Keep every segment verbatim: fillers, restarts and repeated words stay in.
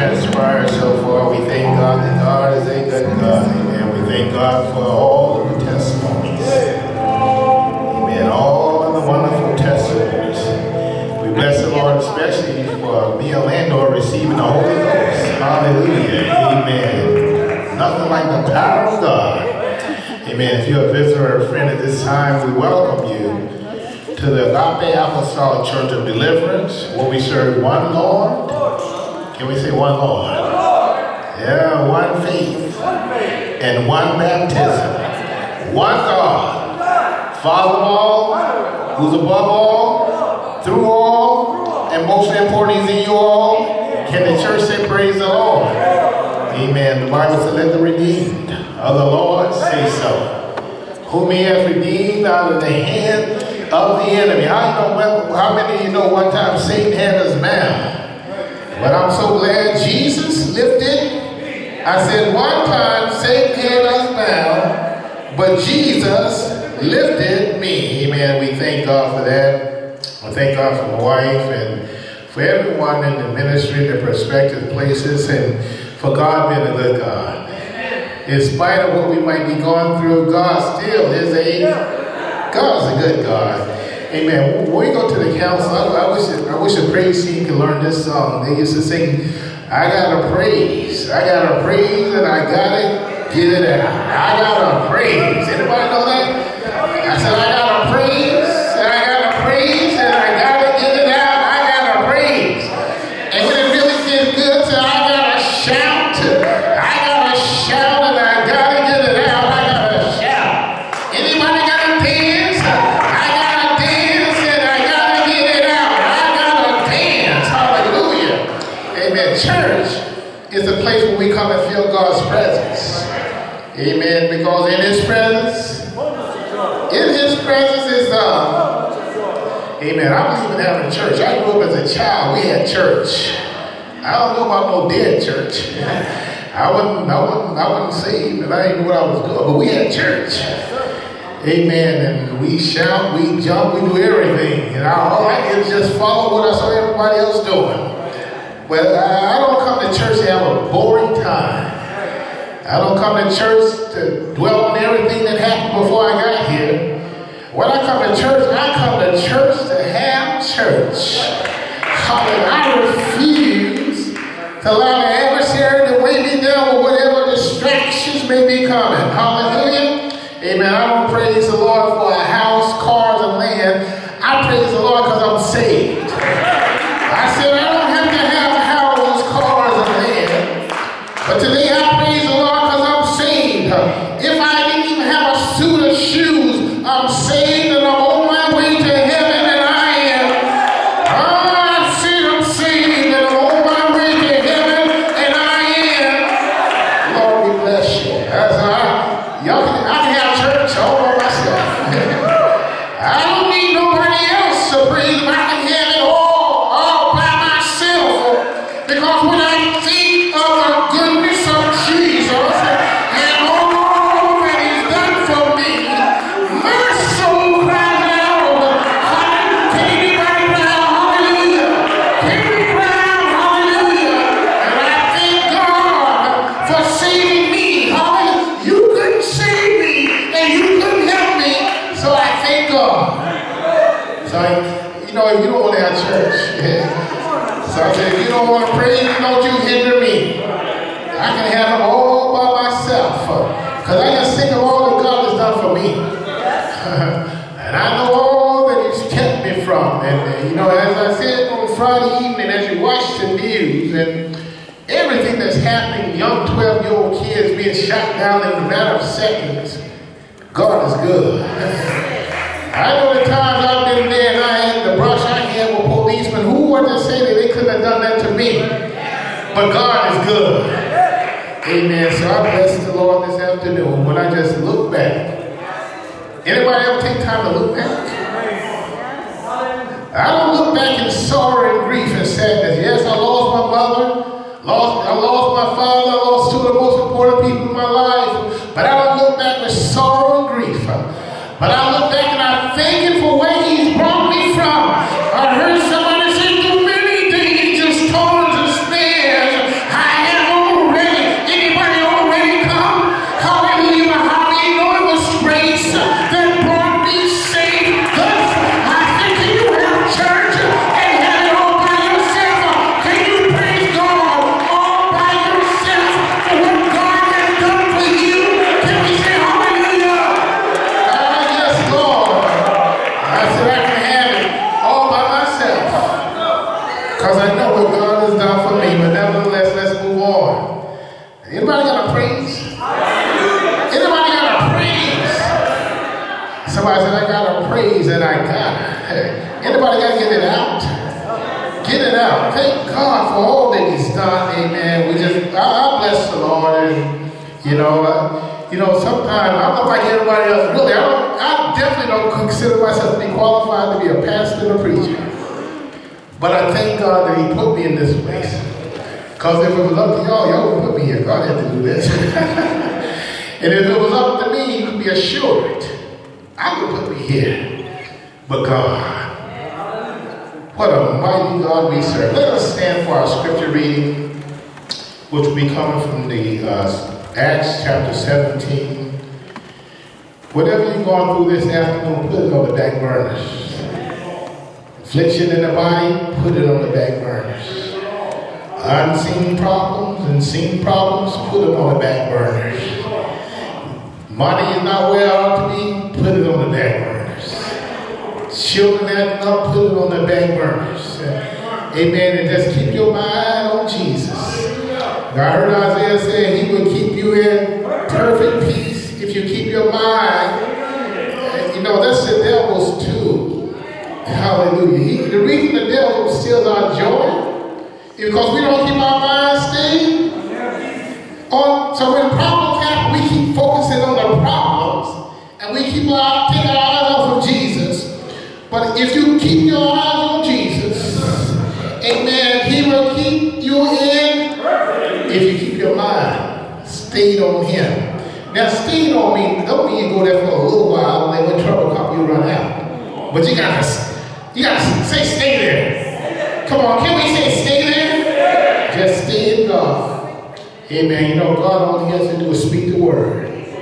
Transpired so far, we thank God that God is a good God. Amen. We thank God for all of the testimonies. Amen. All of the wonderful testimonies. We bless the Lord especially for me and Landor receiving the Holy Ghost. Hallelujah. Amen. Nothing like the power of God. Amen. If you're a visitor or a friend at this time, we welcome you to the Agape Apostolic Church of Deliverance, where we serve one Lord. Can we say one Lord? Yeah, one faith. And one baptism. One God. Father of all, who's above all, through all, and most important is in you all. Can the church say praise the Lord? Amen. The Bible says, let the redeemed of the Lord say so. Whom he has redeemed out of the hand of the enemy. How, you know, how many of you know one time Satan had us bound? But I'm so glad Jesus lifted. I said one time Satan had us bound, but Jesus lifted me. Amen. We thank God for that. We thank God for my wife and for everyone in the ministry, in their prospective places, and for God being a good God. In spite of what we might be going through, God still is a God is a good God. Amen. When we go to the council, I, I wish I wish a praise team could learn this song. They used to sing, I gotta praise, I gotta praise, and I gotta get it out. I gotta praise. Anybody know that? I said, I gotta praise, and I gotta praise, and I gotta get it out. I gotta praise. And when it really gets good, so I gotta shout. I gotta shout, and I gotta get it out. I gotta shout. Anybody gotta dance? Church is a place where we come and feel God's presence. Amen. Because in his presence, in his presence is, uh, amen. I believe in having church. I grew up as a child. We had church. I don't know about no dead church. I wasn't, I wasn't, I wasn't saved, and I didn't know what I was doing, but we had church. Amen. And we shout, we jump, we do everything. And all I did is just follow what I saw everybody else doing. Well, I don't come to church to have a boring time. I don't come to church to dwell on everything that happened before I got here. When I come to church, I come to church to have church. Hallelujah. I refuse to allow the adversary to weigh me down with whatever distractions may be coming. Hallelujah. Amen. I don't praise the Lord for a house, cars, and land. I praise the Lord because I'm saved. I said I don't have to have houses, cars, and land. But today I praise the Lord because I'm saved. If I didn't even have a suit of shoes, I'm saved and I'm on my way to heaven, and I am. Oh, I said I'm saved and I'm on my way to heaven, and I am. Lord, we bless you. That's all right. Y'all can, I can have church all by myself. I don't need nobody else to praise him. I can have it all. Because when I think of the goodness of Jesus and all that he's done for me, my soul cries out, hallelujah. Can anybody cry out, hallelujah? Can we cry out, hallelujah? And I thank God for saving me. Hallelujah. You couldn't save me and you couldn't help me, so I thank God. So, you know, if you don't want to have church, so I said, if you don't want to praise, don't you hinder me. I can have it all by myself. Because I just think of all that God has done for me. And I know all that he's kept me from. And, you know, as I said on Friday evening, as you watch the news and everything that's happening, young twelve-year-old kids being shot down in a matter of seconds, God is good. I know the times I've been there and I had the brush I had with policemen who were to say that they couldn't have done that to me. But God is good. Amen. So I bless the Lord this afternoon when I just look back. Anybody ever take time to look back? I don't look back in sorrow and grief and sadness. Yes, I lost my mother. Lost, I lost my father. I lost two of the most important people in my life. But I don't look back with sorrow and grief. But I look back and I thank him for where he's brought me from. I heard somebody say, through many dangers, storms, and snares, I what God has done for me, but nevertheless, let's move on. Anybody got a praise? Anybody got a praise? Somebody said, I got a praise and I got it. Anybody got to get it out? Get it out. Thank God for all that He's done. Amen. We just, I, I bless the Lord. And, you know, uh, you know, sometimes, I don't know if I get everybody else, really, I, don't, I definitely don't consider myself to be qualified to be a pastor and a preacher. But I thank God that He put me in this place. Because if it was up to y'all, y'all would put me here. God had to do this. And if it was up to me, you could be assured, I would put me here. But God, what a mighty God we serve. Let us stand for our scripture reading, which will be coming from the uh, Acts chapter seventeen. Whatever you're going through this afternoon, put it on the back burners. Affliction in the body, put it on the back burners. Unseen problems and seen problems, put them on the back burners. Money is not where it ought to be, put it on the back burners. Children acting up, put it on the back burners. Amen. And just keep your mind on Jesus. I heard Isaiah say He will keep you in perfect peace if you keep your mind. You know, that's the devil's too. Hallelujah. He, the reason the devil steals our joy is because we don't keep our minds stayed on. So when problems happen, we keep focusing on the problems and we keep our take our eyes off of Jesus. But if you keep your eyes on Jesus, amen, He will keep you in. If you keep your mind stayed on Him. Now, stayed on me don't mean you go there for a little while and then when trouble comes, you run out. But you gotta, you gotta say stay there. Come on, can we say stay there? Just stay in God. Amen. You know, God, all He has to do is speak the word.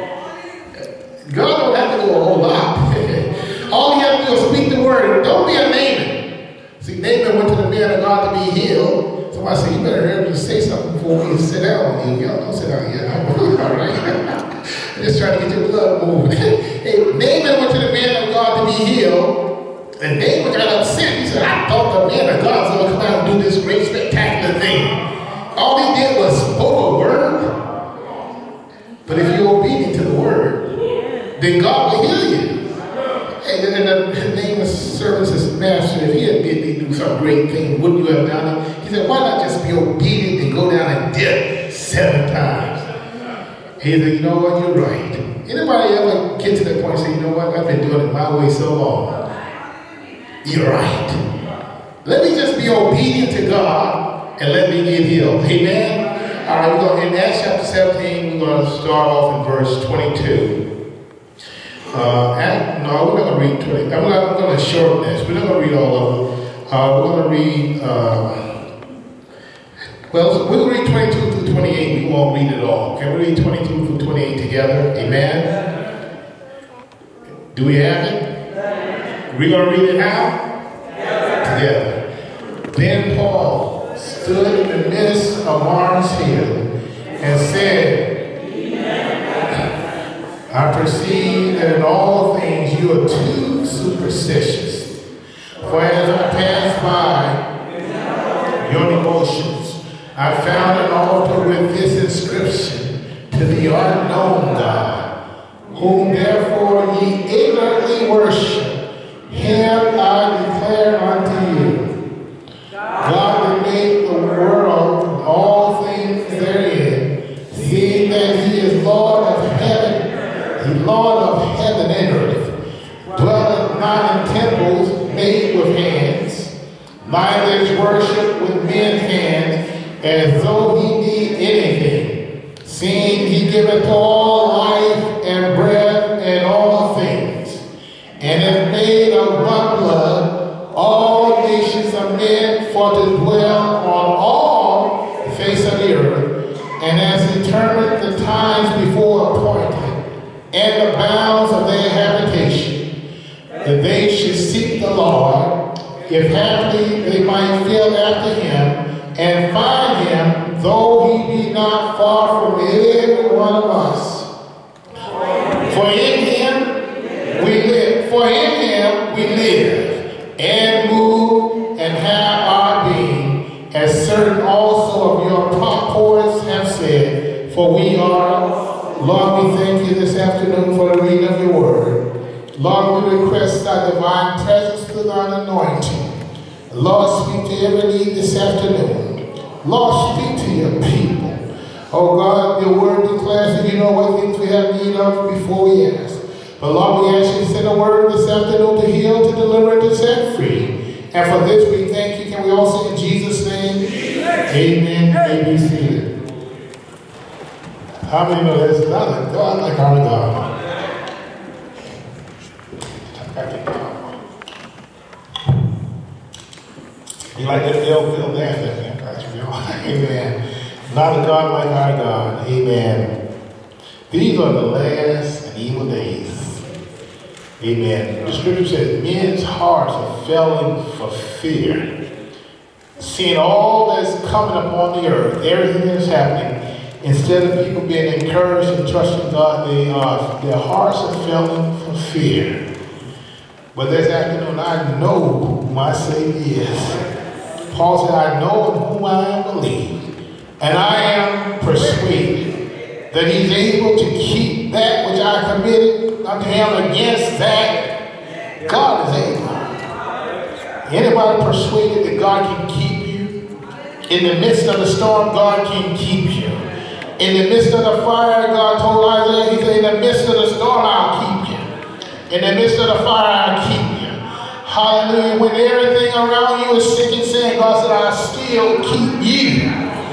God don't have to do a whole lot. All He has to do is speak the word. Don't be a Naaman. See, Naaman went to the man of God to be healed. Somebody said, you better hear him say something before we sit down. Y'all don't sit down yet. All right. I'm just trying to get your blood moving. Hey, Naaman went to the man of God to be healed. And Naaman got upset. He said, I thought the man of God was going to come out and do this great spectacular thing. All he did was spoke a word. But if you're obedient to the word, then God will heal you. Hey, and the Naaman's servant says, Master, if he had did do some great thing, wouldn't you have done it? He said, why not just be obedient and go down and dip seven times? He said, you know what, you're right. Anybody ever get to that point and say, you know what, I've been doing it my way so long. You're right. Let me just be obedient to God and let me get healed. Amen? All right, we're going to, in Acts chapter seventeen, we're going to start off in verse twenty-two. Uh, and, no, we're not going to read twenty. I'm, not, I'm going to shorten this. We're not going to read all of them. Uh, we're going to read, uh, well, we'll read twenty-two through twenty-eight. We won't read it all. Can we read twenty-two through twenty-eight together? Amen? Do we have it? We're going to read it how? Together. Then Paul stood in the midst of Mars Hill and said, I perceive that in all things you are too superstitious. For as I passed by your devotions, I found an altar with this inscription, to the unknown God, whom therefore ye ignorantly worship. Him I declare unto you. God that made the world and all things therein, seeing that He is Lord of heaven, the Lord of heaven and earth, dwelleth not in temples made with hands, neither is worship with men's hands, as though He need anything, seeing He giveth all life and breath and all things, and hath made of one blood all nations of men for to dwell on all the face of the earth, and has determined the times before appointed, and the bounds of their habitation, that they should seek the Lord, if haply they might feel after Him, and find Him, though He be not far from every one of us. For in Him we live, for in Him we live, and move, and have our being, as For we are, Lord, we thank you this afternoon for the reading of your word. Lord, we request thy divine presence through thine anointing. Lord, speak to every need this afternoon. Lord, speak to your people. Oh God, your word declares that you know what things we have need of before we ask. But Lord, we ask you to send a word this afternoon to heal, to deliver, to set free. And for this we thank you. Can we all say in Jesus' name? Amen. Amen. May be seated. How many know there's not a God like our God? You like that Bill Bill dance, man? Amen. Not a God like our God. Amen. These are the last and evil days. Amen. The scripture says men's hearts are failing for fear. Seeing all that's coming upon the earth, everything that's happening, instead of people being encouraged and trusting God, they are, their hearts are failing for fear. But this afternoon, I know who my Savior is. Paul said, I know in whom I am believed, and I am persuaded that he's able to keep that which I committed unto him against that. God is able. Anybody persuaded that God can keep you? In the midst of the storm, God can keep you. In the midst of the fire, God told Isaiah, he said, in the midst of the storm, I'll keep you. In the midst of the fire, I'll keep you. Hallelujah. When everything around you is sick and saying, God said, I'll still keep you.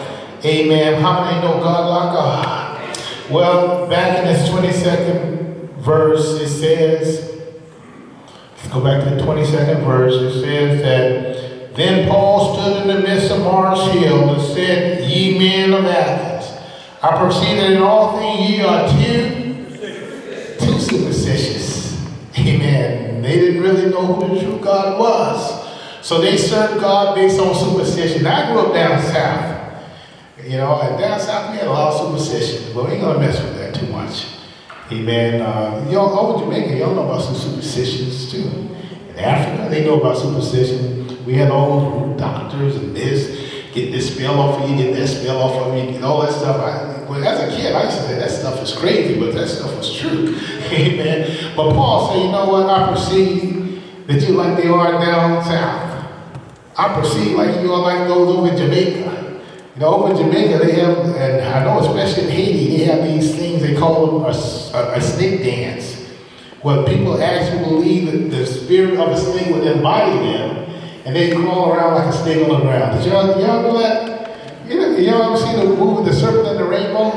Amen. How many know God like God? Well, back in this twenty-second verse, it says, let's go back to the twenty-second verse. It says that, then Paul stood in the midst of Mars Hill and said, ye men of Athens, I perceive that in all things ye are too, too superstitious. Amen. They didn't really know who the true God was. So they served God based on superstition. Now, I grew up down south. You know, and down south we had a lot of superstition, but we ain't gonna mess with that too much. Amen. Uh, y'all over Jamaica, y'all know about some superstitions too. In Africa, they know about superstition. We had all those root doctors and this, get this spell off of you, get that spell off of me, and all that stuff. I, well, as a kid, I used to say that stuff is crazy, but that stuff was true. Amen. But Paul said, you know what? I perceive that you like they are down south. I perceive like you are like those over in Jamaica. You know, over in Jamaica, they have, and I know especially in Haiti, they have these things, they call them a, a, a snake dance, where people actually believe that the spirit of a snake would embody them, and they crawl around like a snake on the ground. Did y'all, y'all know that? You know, y'all ever seen the movie The Serpent and the Rainbow?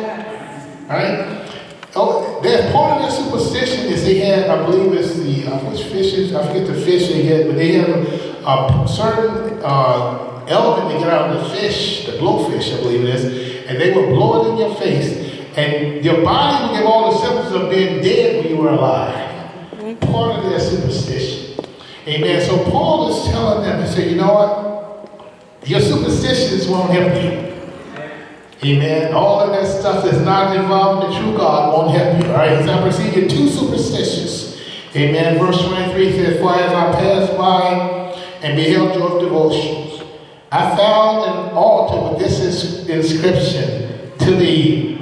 Right? Oh, there's part of their superstition is they had, I believe it's the, uh, which fishes, I forget the fish they get, but they have a, a certain uh, element they get out of the fish, the blowfish, I believe it is, and they would blow it in your face, and your body would give all the symptoms of being dead when you were alive. Part of their superstition. Amen. So Paul is telling them to say, you know what? Your superstitions won't help you. Amen. All of that stuff that's not involved in the true God won't help you. All right. Because I perceive you're too superstitious. Amen. Verse twenty-three says, for as I passed by and beheld your devotions, I found an altar with this inscription, to the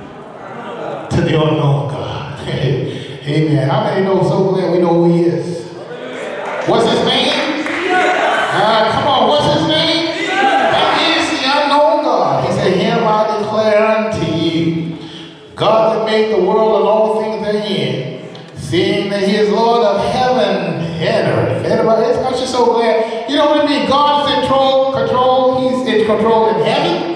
to the unknown God. Amen. How many know so glad we know who he is? What's his name? Uh, come on, what's his name? That is the unknown God. He said, him I declare unto you, God that made the world and all things therein, seeing that he is Lord of heaven and earth. Anybody? I'm just so glad. You know what I mean? God is in control, control. He's in control in heaven,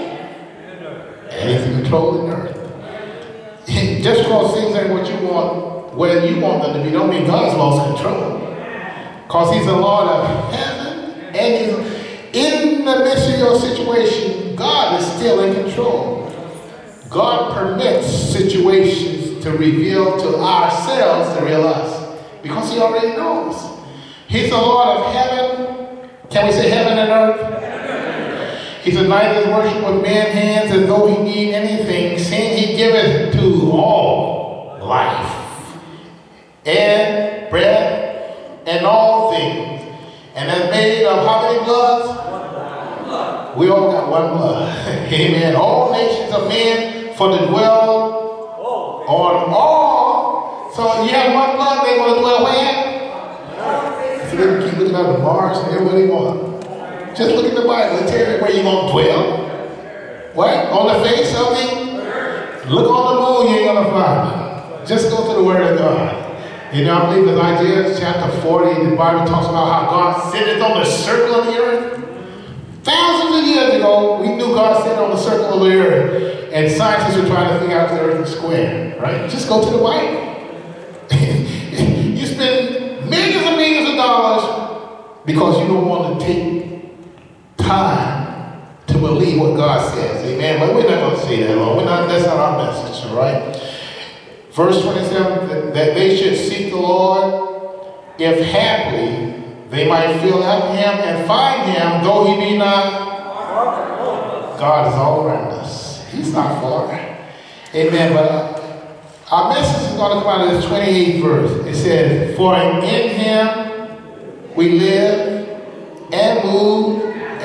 and he's in control in earth. Just because things ain't what you want, where you want them to be, don't mean God's lost control. Because he's the Lord of heaven, and he's in the midst of your situation, God is still in control. God permits situations to reveal to ourselves the real us, because he already knows. He's the Lord of heaven. Can we say heaven and earth? He said, neither is worship with man's hands as though he need anything, seeing he giveth to all life and bread and all things. And that's made of how many bloods? One blood. We all got one blood. Amen. All nations of men for to dwell on all. So you have one blood, they want to dwell where? So they can keep looking at the Mars and everywhere they want. Just look at the Bible and tell you where you're going to dwell. What? On the face of the? Look on the moon, you ain't going to fly. Just go to the Word of God. You know, I believe in Isaiah chapter forty, the Bible talks about how God sitteth on the circle of the earth. Thousands of years ago, we knew God sat on the circle of the earth, and scientists were trying to figure out if the earth is square, right? Just go to the Bible. You spend millions and millions of dollars because you don't want to take time to believe what God says, amen? But we're not going to say that, Lord. We're not, that's not our message, all right? Verse twenty-seven, that, that they should seek the Lord, if haply they might feel after him and find him, though he be not. God is all around us. He's not far. Amen. But our message is going to come out of this twenty-eighth verse. It says, for in him we live and move.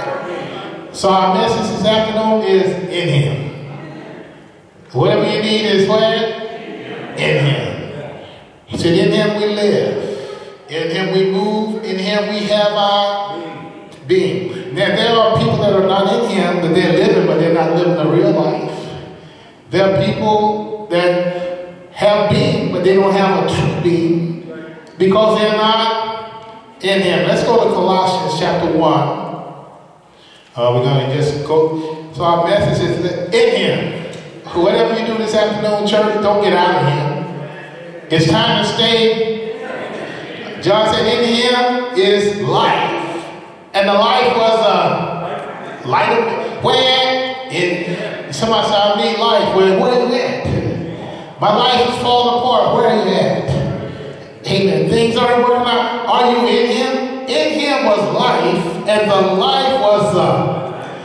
So our message this afternoon is in him. Whatever you need is where? In him. He said, in him we live. In him we move. In him we have our being. Now, there are people that are not in him, but they're living, but they're not living a real life. There are people that have being, but they don't have a true being because they're not in him. Let's go to Colossians chapter one. Uh, we're going to just go. So our message is in him. Whatever you do this afternoon, church, don't get out of here. It's time to stay. John said, in him is life. And the life was a light of where? In somebody said, I need life. Where, where are you at? My life is falling apart. Where are you at? Amen. Things aren't working out. Are you in him? In him was life, and the life was uh,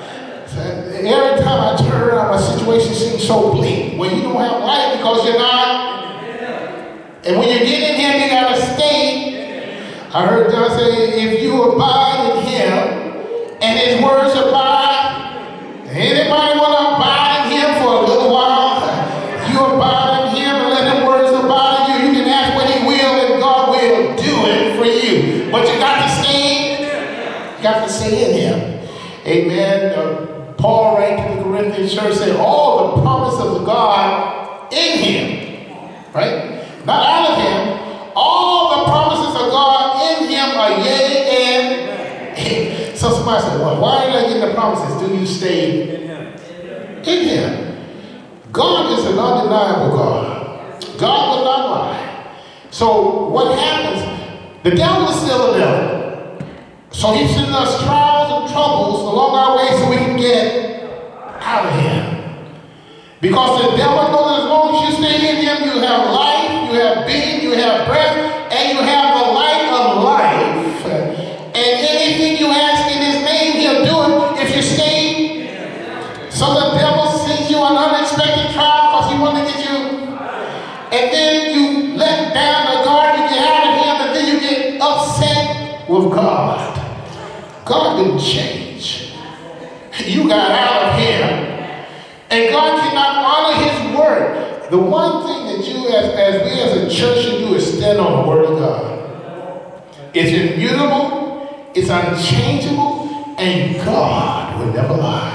every time I turn around, my situation seems so bleak. When you don't have life because you're not. And when you get in him, you got to stay. I heard John say, if you abide in him and his words abide, anybody want to abide in him for a little while? You abide in him and let his words abide in you. You can ask what he will and God will do it for you. But you got to stay. You got to stay in him. Amen. Uh, Paul wrote to the Corinthian church, said all the promises of God in him, right? Not out of him. All the promises of God in him are yea and amen. So somebody said, well, why are you getting the promises? Do you stay in him? In him. God is an undeniable God. God will not lie. So what happens? The devil is still the devil. So he's sending us trials and troubles along our way so we can get out of him. Because the devil knows that as long as you stay in him, you have life, you have being, you have breath, and you have the light of life. And anything you ask in his name, he'll do it if you stay. So the devil sends you an unexpected trial because he wants to get you. And then you let down the guard, you get out of him, and then you get upset with God. God didn't change. You got out of him. And God cannot honor his word. The one thing that you, as, as we as a church should do is stand on the word of God. It's immutable, it's unchangeable, and God will never lie.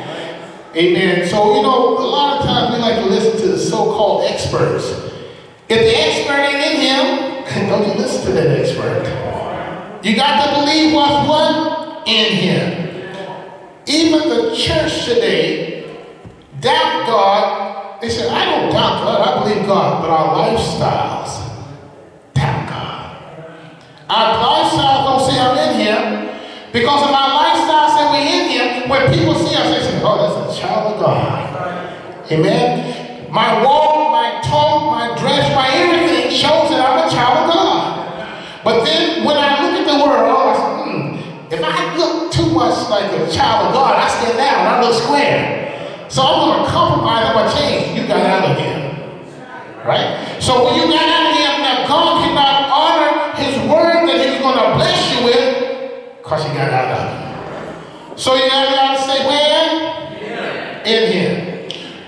Amen. So, you know, a lot of times we like to listen to the so-called experts. If the expert ain't in him, don't you listen to that expert. You got to believe what's what? In him. Even the church today doubt God. They say, I don't doubt God, I believe God, but our lifestyles doubt God. Our lifestyles don't say I'm in him, because if our lifestyle say we're in him, when people see us, they say, oh, that's a child of God. Amen. My walk, my talk, my dress, my everything shows that I'm a child of God. But then when I look at the world, I say, hmm, if I look too much like a child of God, I stand down, I look square. So I'm going to compromise, I'm going to change. You got out of him. Right? So when you got out of him, now God cannot honor his word that he was going to bless you with, because you got out of him. So you got to say, where? Yeah. In him.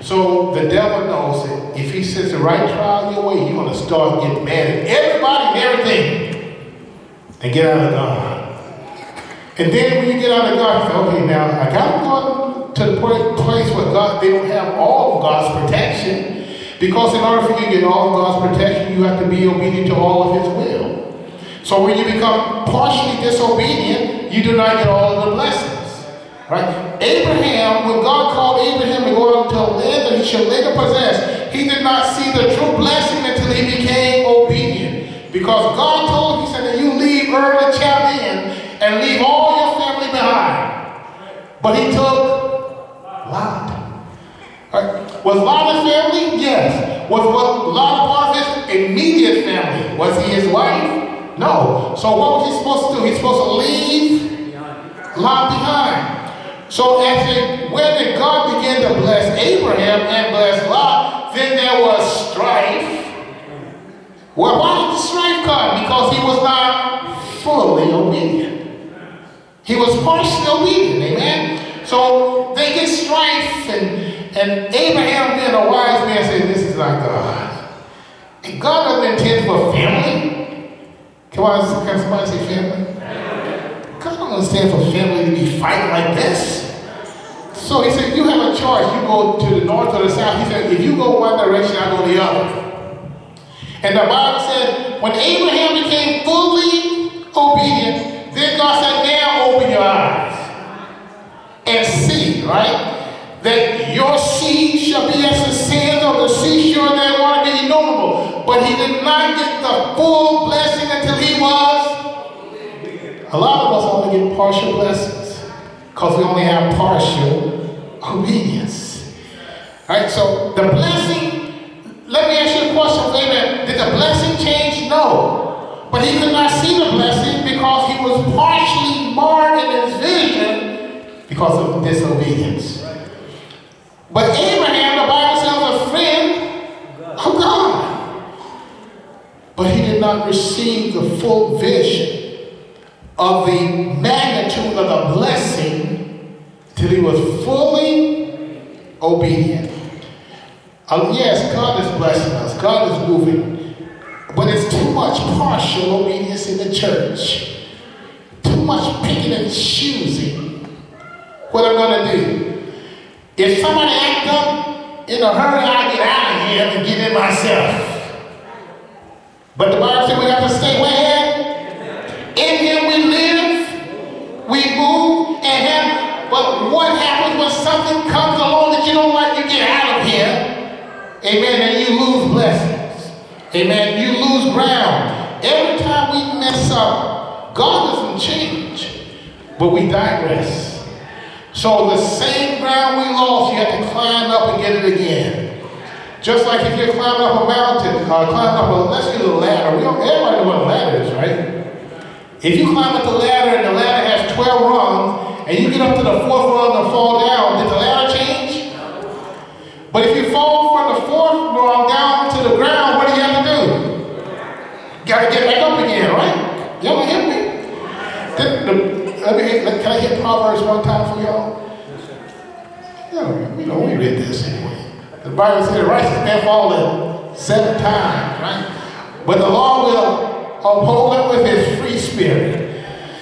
So the devil knows that if he sends the right trial your way, you're going to start getting mad at everybody and everything and get out of God. And then when you get out of God, you say, okay, now I got to go to the place where God, they don't have all of God's protection. Because in order for you to get all of God's protection, you have to be obedient to all of his will. So when you become partially disobedient, you do not get all of the blessings. Right? Abraham, when God called Abraham to go out to a land that he should later possess, he did not see the true blessing until he became obedient. Because God told him, he said that you leave Ur the Chaldean and leave all your family behind. But he took Lot. Right? Was Lot a family? Yes. Was, was Lot part of his immediate family? Was he his wife? No. So what was he supposed to do? He's supposed to leave Lot behind. So as they, when did God begin to bless Abraham and bless Lot, then there was strife. Well, why did the strife come? Because he was not fully obedient. He was partially obedient, amen? So they get strife, and, and Abraham being a wise man said, this is not God. And God doesn't intend for family. Come on, can somebody say family? God don't understand for family to be fighting like this. So he said, you have a choice. You go to the north or the south. He said, if you go one direction, I go the other. And the Bible said, when Abraham became fully obedient, then God said, now open your eyes and see, right? That your seed shall be as the sand of the seashore, that want to be innumerable. But he did not get the full blessing until he was. A lot of us only get partial blessings because we only have partial obedience. All right, so the blessing, let me ask you a question, amen. Did the blessing change? No. But he could not see the blessing because he was partially marred in his vision because of disobedience. But Abraham, the Bible says, was a friend of God. But he did not receive the full vision of the magnitude of the blessing till he was fully obedient. Uh, yes, God is blessing us. God is moving. But it's too much partial obedience in the church. Too much picking and choosing what I'm going to do. If somebody acts up in a hurry, I get out of here and get in myself. But the Bible says we have to stay where? In him we live, we move, and have. But what happens when something comes along that you don't like? You get out of here, amen, and you lose blessings, amen. You lose ground. Every time we mess up, God doesn't change, but we digress. So the same ground we lost, you have to climb up and get it again. Just like if you're climbing up a mountain, uh, climb up a, let's get a ladder. We don't, everybody knows what a ladder is, right? If you climb up the ladder and the ladder has twelve rungs, and you get up to the fourth rung and fall down, did the ladder change? But if you fall from the fourth rung down to the ground, what do you have to do? You got to get back up again, right? Y'all hear me? The, the, let me hit, can I hit Proverbs one time for y'all? Yeah, we know we read this anyway. The Bible says the righteous man fallen seven times, right? But the Lord will uphold him with his free spirit.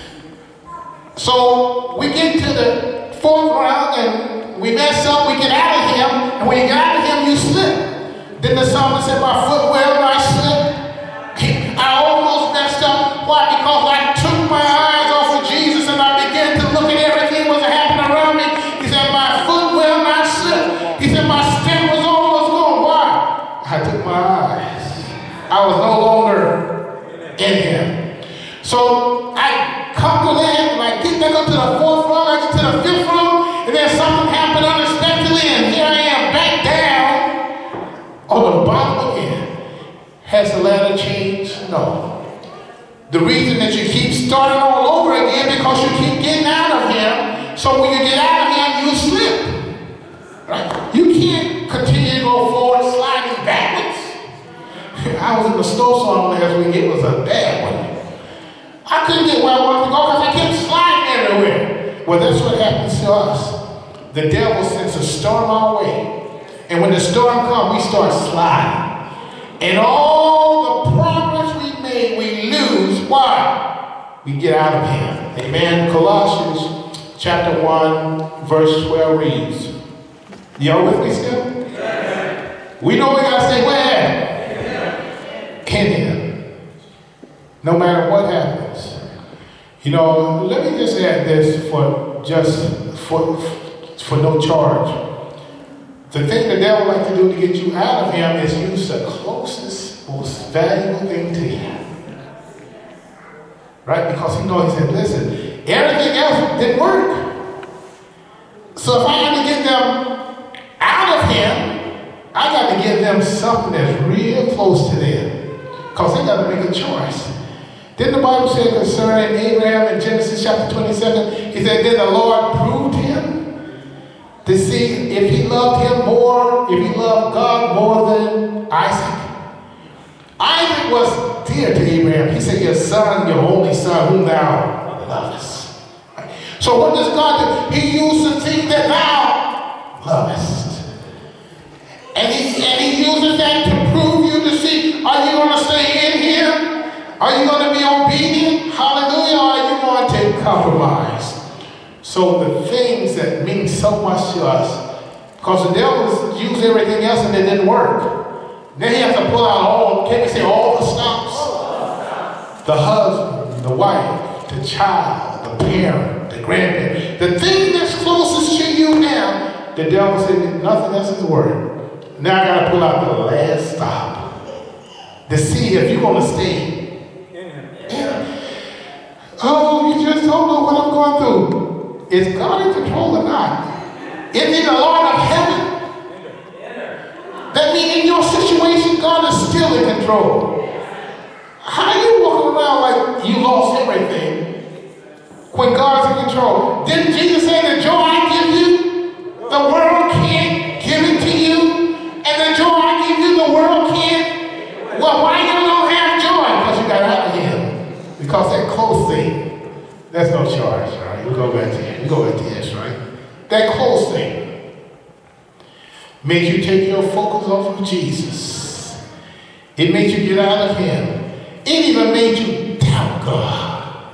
So we get to the fourth round and we mess up, we get out of him, and when you get out of him, you slip. Then the psalmist said, my foot wherever I slip, I almost messed up. Why? Because I took my eyes off of Jesus and I began to look at everything that was happening around me. He said, my foot wherever I slip. He said, my step was almost gone. Why? I took my eyes. I was no longer in him. So I come to land and I get back up to the fourth rung, I get to the fifth rung, and then something happened unexpectedly, and here I am back down on the bottom again. Has the ladder changed? No. The reason that you keep starting all over again because you keep getting out of him. So when you get out of him, you slip. Right? You can't continue to go forward sliding backwards. I was in the snowstorm last week. It was a bad one. I couldn't get where I wanted to go because I kept sliding everywhere. Well, that's what happens to us. The devil sends a storm our way. And when the storm comes, we start sliding. And all the progress we made, we lose. Why? We get out of him. Amen. Colossians chapter one, verse twelve reads. Y'all with me still? We know we got to stay where? In him. No matter what happens. You know, let me just add this for just for, for no charge. The thing the devil likes to do to get you out of him is use the closest, most valuable thing to you. Right? Because he knows, he said, listen, everything else didn't work. So if I had to get them out of him, I got to give them something that's real close to them. Because they got to make a choice. Didn't the Bible say concerning Abraham in Genesis chapter twenty-seven, he said, then the Lord proved him to see if he loved him more, if he loved God more than Isaac. Isaac was dear to Abraham. He said, your son, your only son, whom thou lovest. So what does God do? He used the thing that thou lovest. And he, and he uses that to prove you to see, are you going to stay in him? Are you going to be obedient? Hallelujah. Or are you going to compromise? So the things that mean so much to us, because the devil used everything else and it didn't work. Then he has to pull out all, can we say all the stops? The husband, the wife, the child, the parent, the grandparent. The thing that's closest to you now, the devil said nothing else is working. Now I got to pull out the last stop to see if you're going to stay. Yeah. Oh, you just don't know what I'm going through. Is God in control or not? Is he the Lord of heaven? That means in your situation, God is still in control. How are you walking around like you lost everything when God's in control? Didn't Jesus say the joy I give you, the world can't give it to you? And the joy I give you, the world can't? Well, why you don't have joy? Because you got out of him. Because that close thing, that's no charge, right? We go back to him. We go back to this, right? That close thing makes you take your focus off of Jesus. It makes you get out of him. It even made you doubt God.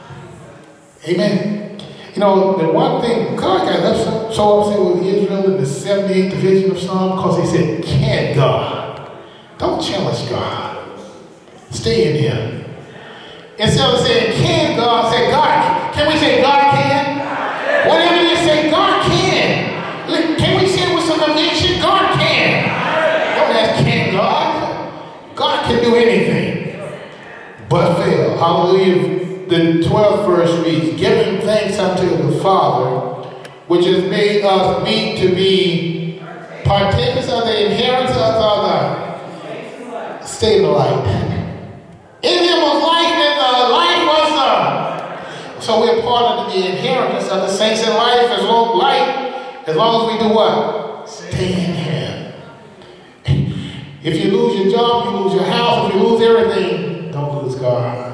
Amen. You know, the one thing, God got up so upset with Israel in the seventy-eighth division of Psalm because he said, can God? Don't challenge God. Stay in him. Instead of saying, can God, say, God, can we say God can? Whatever you say, God can. Can we say it with some conviction? God can. Don't ask, can God? God can do anything but fail. Hallelujah. The twelfth verse reads, giving thanks unto the Father, which has made us meet to be partakers of the inheritance of the state of life. In him was life, and the life was the. So we're part of the inheritance of the saints in life as long life, as long as we do what? Stay in him. If you lose your job, you lose your house. If you lose everything, don't lose God.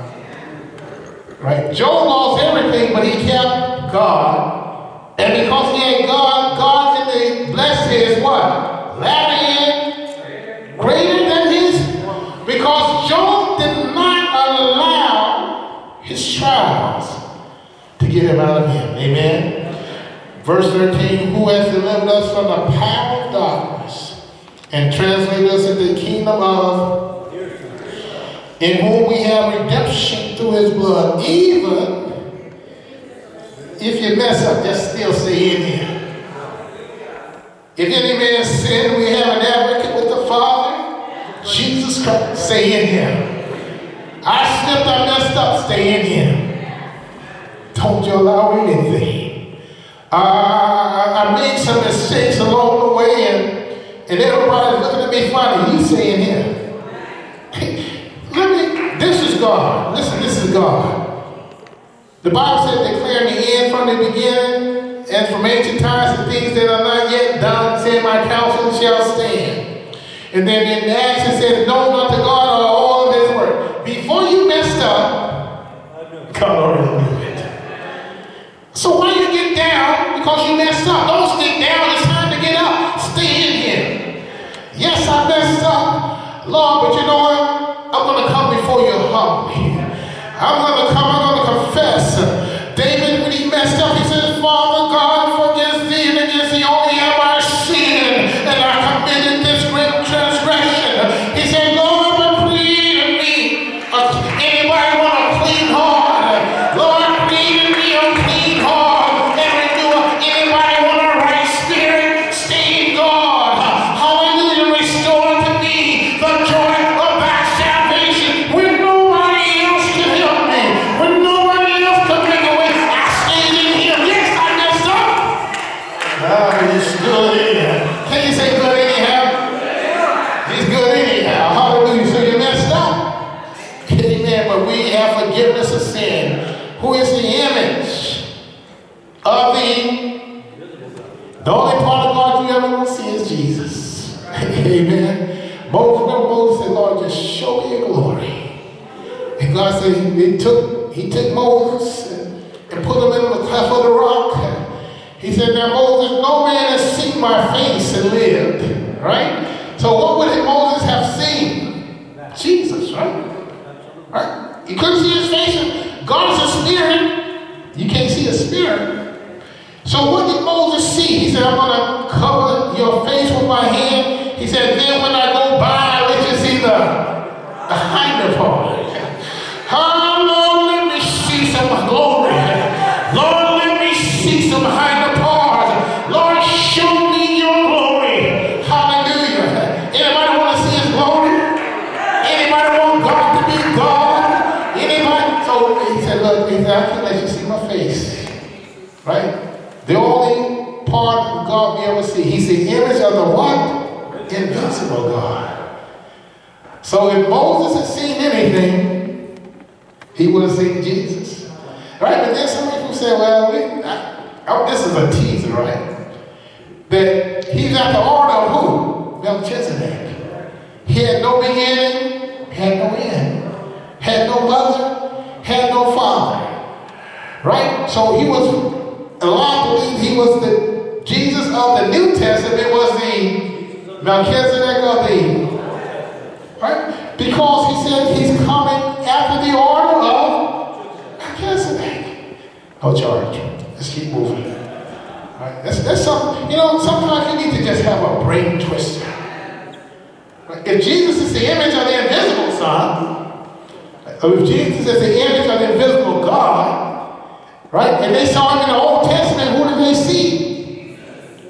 Right? Job lost everything, but he kept God. And because he had God, God in the blessed is what? Latter greater than his. Because Job did not allow his trials to get him out of him. Amen. Verse thirteen, who has delivered us from the power of darkness and translated us into the kingdom of, in whom we have redemption through his blood. Even if you mess up, just still stay in him. If any man sin, we have an advocate with the Father, Jesus Christ. Stay in him. I slipped, I messed up, stay in him. Don't you allow anything. Uh, I made some mistakes along the way, and, and everybody's looking at me funny. You stay in him. Let me, this is God. Listen, this is God. The Bible said, declaring the end from the beginning, and from ancient times the things that are not yet done, saying my counsel shall stand. And then in Acts it says, known unto God are all of his work. Before you messed up, God already knew it. So why you get down? Because you messed up. Don't get down, it's time to get up. Stay in him. humbly. I'm going to come, I'm going to confess. David, when he messed up, he said, Father God, for against thee and against thee only have I sinned, and I committed this great transgression. He said, Lord, but create in me. Uh, anybody want a clean heart? Lord, create in me a clean heart and renew. Anybody want a right spirit? Stay in God. Hallelujah. Restore to me the joy of thy salvation. When nobody else can help me, when nobody else can make a way, I stayed in him. Yes, I messed up. Ah, he's good anyhow. Can you say good anyhow? He's good anyhow. Hallelujah. So you messed up. Amen. But we have forgiveness of sin. Who is the image of the the only part of God you ever will see is Jesus. Amen. Moses, remember Moses said, Lord, just show me your glory. And God said he, he took he took Moses and, and put him in the cleft of the rock. He said, now Moses, no man has seen my face and lived. Right? So what would Moses have seen? Jesus, right? Right? He couldn't see his face. God is a spirit. You can't see a spirit. So what did Moses see? He said, I'm going to cover your face with my hand. He said, then when I go by, I'll let you see the, the hinder part. Oh, Lord, let me see some glory. Lord, let me see some hinder part. Lord, show me your glory. Hallelujah. Anybody want to see his glory? Anybody want God to be God? Anybody? So he said, look, he said, I can let you see my face. Right? The only part of God we ever see. He's the image of the what? Invincible God. So if Moses had seen anything, he would have seen Jesus. Right? But then some people say, well, we, I, oh, this is a teaser, right? That he's at the order of who? Melchizedek. He had no beginning, had no end. Had no mother, had no father. Right? So he was, a lot believe he was the Jesus of the New Testament, was the Melchizedek of the, right? Because he said he's coming after the order of Melchizedek. No charge. Let's keep moving. All right? That's, that's something, you know, sometimes you need to just have a brain twister. Right? If Jesus is the image of the invisible Son, or if Jesus is the image of the invisible God, right? And they saw him in the Old Testament, who did they see?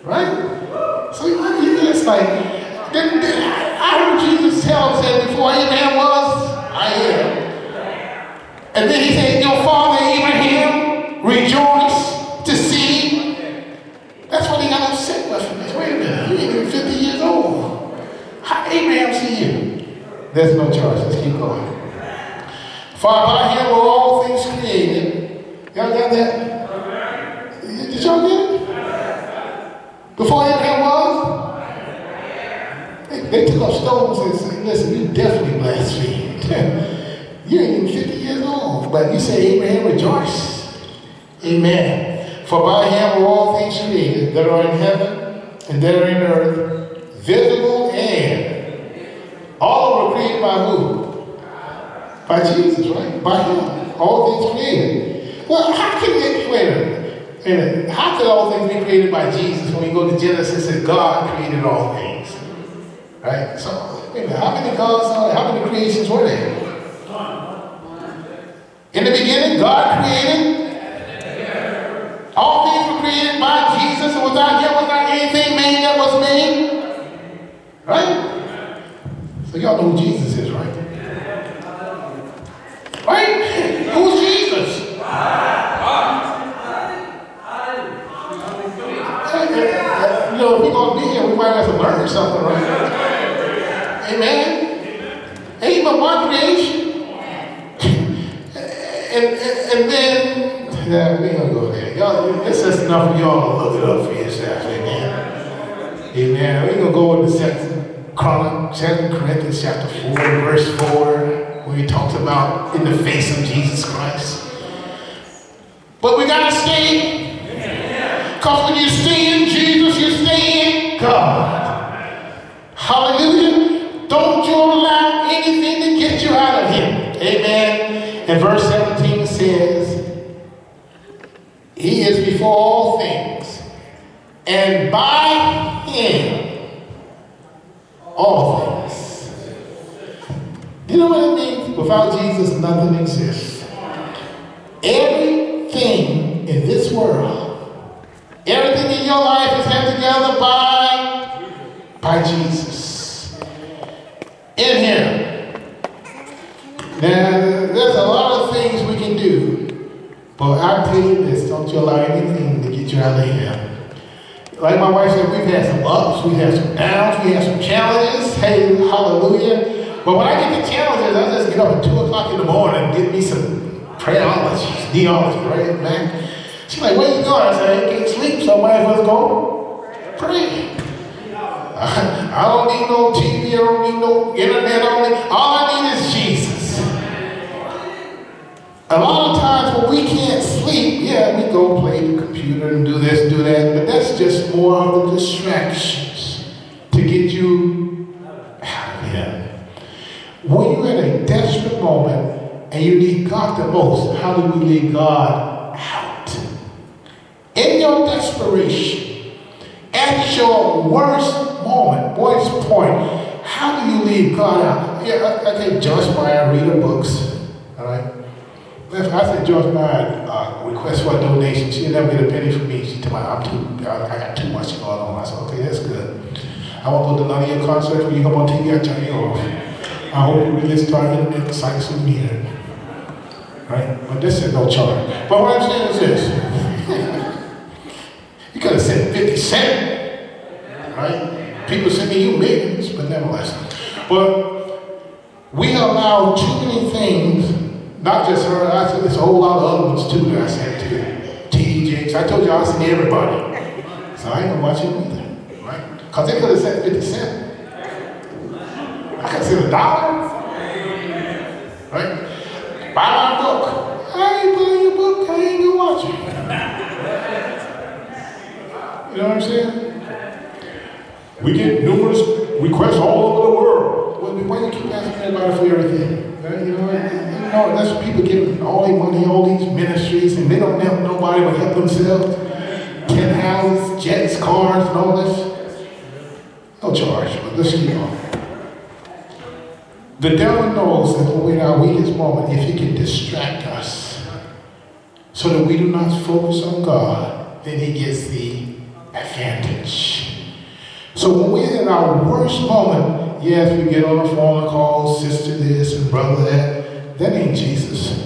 Right? So it's like, didn't, didn't, I heard Jesus tell him, said, before Abraham was, I am. And then he said, your father Abraham rejoiced to see. That's what he got upset with him. Wait a minute, you ain't even fifty years old. How Abraham see you? There's no choice. Let's keep going. For by him were all things created. Y'all got that? Did y'all get it? Before Abraham was? They, they took up stones and said, listen, you definitely blasphemed. You ain't even fifty years old. But you say Abraham rejoiced. Amen. For by him were all things created that are in heaven and that are in earth, visible and all were created by who? By Jesus, right? By him. All things created. Well, how can it, wait a minute, wait a minute. How could all things be created by Jesus when we go to Genesis and God created all things? Right? So, wait a minute, how many gods are there? How many creations were there? In the beginning, God created. All things were created by Jesus, and without him was not anything made that was made. Right? So y'all know who Jesus is, right? Right? Who's Jesus? You know, if we're going to be here, we might have to learn something, right? Amen? Ain't but one creation. and, and, and then, yeah, we ain't going to go there. Y'all, it's just enough for y'all to look it up for yourself. Amen? Amen. We're going to go into Second Corinthians chapter four, verse four, where he talks about in the face of Jesus Christ. But we got to stay. Because when you stay in Jesus, you stay in God. Hallelujah. Don't you allow anything to get you out of him. Amen. And verse seventeen says, he is before all things, and by him all things. You know what it means? Without Jesus, nothing exists. Everything in this world, everything in your life is held together by, by Jesus. In him. Now, there's a lot of things we can do, but I'll tell you this, don't you allow anything to get you out of here. Like my wife said, we've had some ups, we've had some downs, we had some challenges. Hey, hallelujah. But when I get the challenges, I just get up at two o'clock in the morning and get me some prayerology, theology, right, man? She's like, where you going? I said, I can't sleep, so I might as well go pray. I, I don't need no T V, I don't need no internet, I don't need, all I need is Jesus. A lot of times when we can't sleep, yeah, we go play the computer and do this, do that, but that's just more of the distractions to get you out of here. When you're in a desperate moment and you need God the most, how do we leave God out? In your desperation, at your worst moment, worst point, how do you leave God out? Yeah, I, I think Joyce Meyer read her books, all right? If I said Joyce Meyer uh, request for a donation, she'll never get a penny from me. She told me, I'm too, I, I got too much going on. I said, okay, that's good. I won't go to none of your concerts when you come on T V, I turn you off. I hope you really start internet sites with me. Right? But this is no charge. But what I'm saying is this. You could have said fifty cent. Right? People sending you millions, but nevertheless. But we allow too many things. Not just her, I said there's a whole lot of other ones too that I said to T D Jakes. I told you I seen everybody. So I ain't gonna watch it either. Right? Because they could have said fifty cent. I could have said a dollar. Right? Buy my book. I ain't buying your book, I ain't gonna watch it. You know what I'm saying? We get numerous requests all over the world. Well, why do you keep asking everybody for everything? Right? You know, you know, that's people giving all their money, all these ministries, and they don't help nobody but help themselves. Ten houses, jets, cars, and all this. No charge, but let's keep on. The devil knows that when we're in our weakest moment, if he can distract us so that we do not focus on God, then he gets the advantage. So when we're in our worst moment, yes, we get on the phone and call sister this and brother that. That ain't Jesus.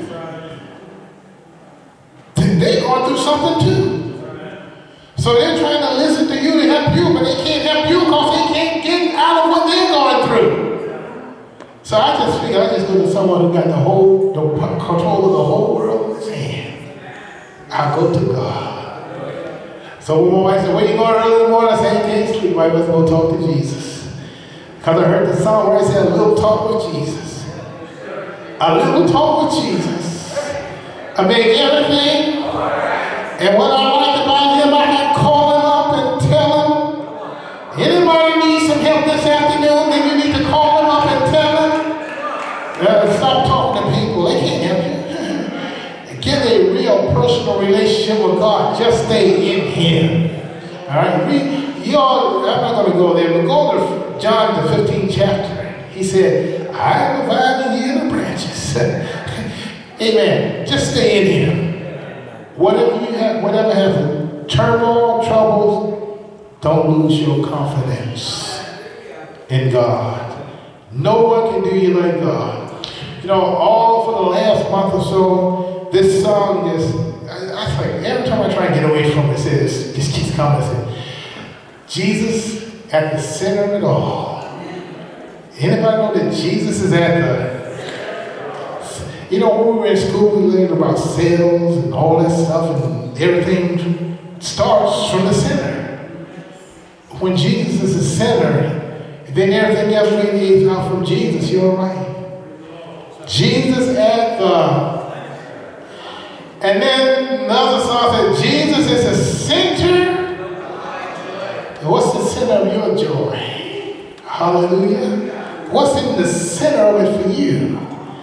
They're going through something too. So they're trying to listen to you to help you, but they can't help you because they can't get out of what they're going through. So I just figure I just go to someone who got the whole the control of the whole world in his hand. I go to God. So when my wife said, where you going early in the morning? I said, I can't sleep. I must go talk to Jesus. Because I heard the song where I said, a little talk with Jesus. A little talk with Jesus. I make everything. And what I like about him, I can call him up and tell him. Anybody needs some help this afternoon, then you need to call him up and tell him. Uh, stop talking to people. They can't help you. Get a real personal relationship with God. Just stay in him. All right? Read, you all, I'm not going to go there, but go to John, the fifteenth chapter. He said, I am the vine and ye are the branches. Amen. Just stay in him. Whatever you have, whatever has turmoil, troubles, don't lose your confidence in God. No one can do you like God. You know, all for the last month or so, this song is, I, I think, every time I try and get away from it, it says, just keeps coming. It says, Jesus at the center of it all. Anybody know that Jesus is at the, you know, when we were in school, we learned about cells and all that stuff, and everything starts from the center. When Jesus is the center, then everything else radiates out from Jesus. You're right. Jesus at the, and then another song said, Jesus is the center. What's the center of your joy? Hallelujah. What's in the center of it for you?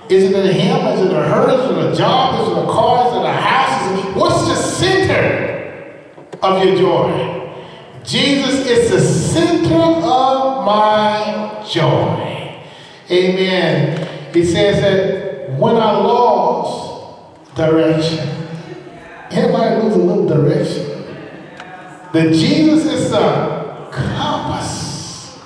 Is it a him? Is it a her? Is it a job? Is it a car? Is it a house? Is it, what's the center of your joy? Jesus is the center of my joy. Amen. He says that when I lost direction, everybody lose a little direction. That Jesus is the compass.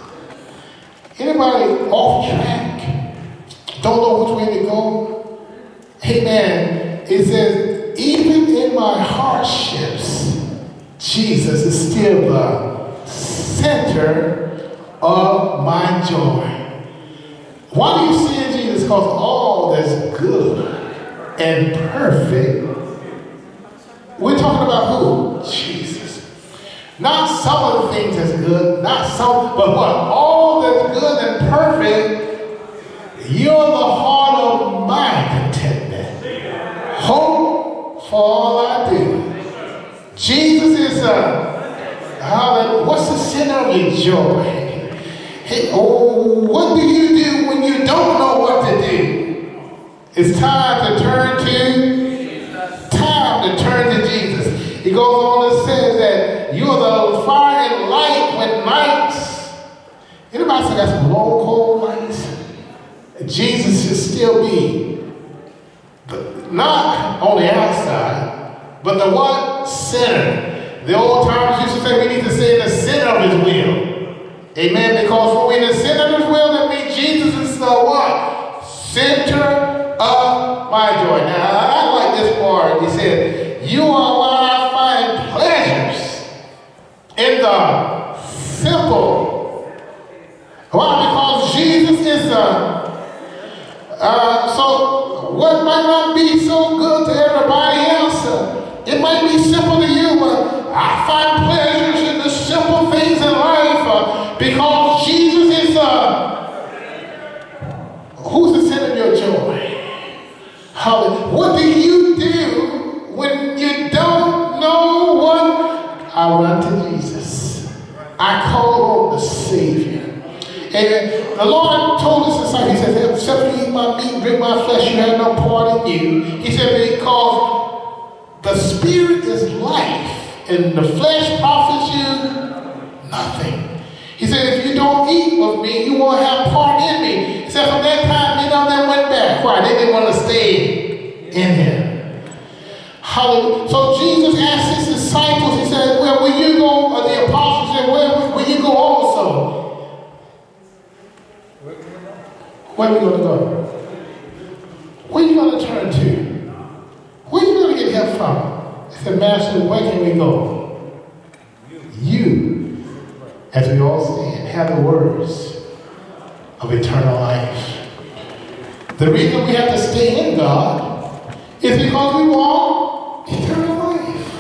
Anybody off track? Don't know which way to go? Amen. It says, even in my hardships, Jesus is still the center of my joy. Why do you see in Jesus? Because all that's good and perfect. We're talking about who? Jesus. Not some of the things that's good, not some, but what? All that's good and perfect, you're the heart of my contentment. Hope for all I do. Jesus is a, uh, what's the center of your joy? Hey, oh, what do you do when you don't know what to do? It's time to turn to, time to turn to Jesus. He goes on and says that you are the fire and light when nights. Anybody say that's long, cold nights? Jesus should still be the, not on the outside, but the what? Center. The old timers used to say we need to stay in the center of his will. Amen. Because when we're in the center of his will, that means Jesus is the what? Center of my joy. Now, I like this part. He said, you are where I find pleasures in the simple. Why? Because Jesus is the Uh, so what might not be so good to everybody else, uh, it might be simple to you, but I find pleasures in the simple things in life uh, because Jesus is uh, who's the center of your joy? How, what do you do when you don't know what? I run to Jesus. I call on the Savior. And the Lord told his disciples, he said, except you eat my meat and drink my flesh, you have no part in you. He said, because the spirit is life, and the flesh profits you nothing. He said, if you don't eat with me, you won't have part in me. He said, from that time, many of them went back. Why? They didn't want to stay in him. Hallelujah. So Jesus asked his disciples, he said, where will you go? Or the apostles said, where will you go also? Where are we going to go? Where are you going to turn to? Where are you going to get help from? He said, Master, where can we go? You, as we all stand, have the words of eternal life. The reason we have to stay in God is because we want eternal life.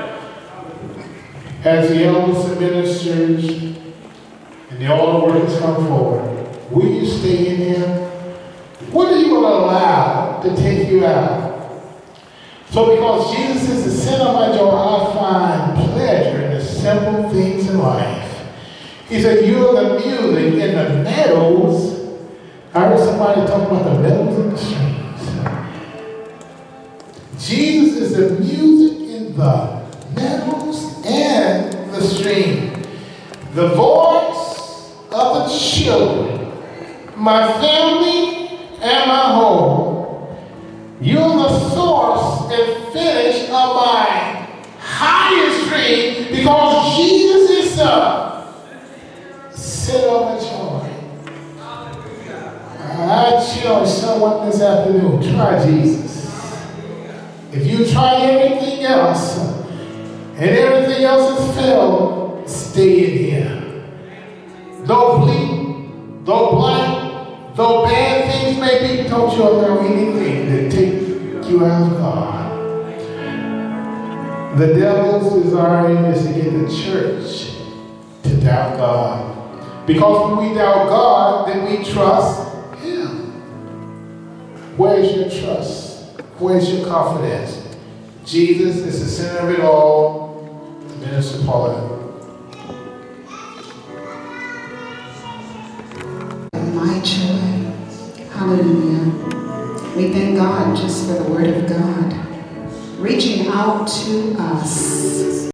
As the elders and ministers and the altar workers come forward, will you stay in him? What are you going to allow to take you out? So because Jesus is the center of my joy, I find pleasure in the simple things in life. He said, you're the music in the meadows. I heard somebody talking about the meadows and the streams. Jesus is the music in the meadows and the stream. The voice of the children. My family and my home. You're the source and finish of my highest dream because Jesus is the center of my joy. I challenge someone this afternoon, try Jesus. If you try everything else and everything else has failed, stay in here. Don't bleed, don't blind. Though bad things may be, don't you allow anything to take you out of God. The devil's desire is to get the church to doubt God. Because when we doubt God, then we trust him. Where's your trust? Where's your confidence? Jesus is the center of it all. Minister Paula. My joy. Hallelujah. We thank God just for the word of God reaching out to us.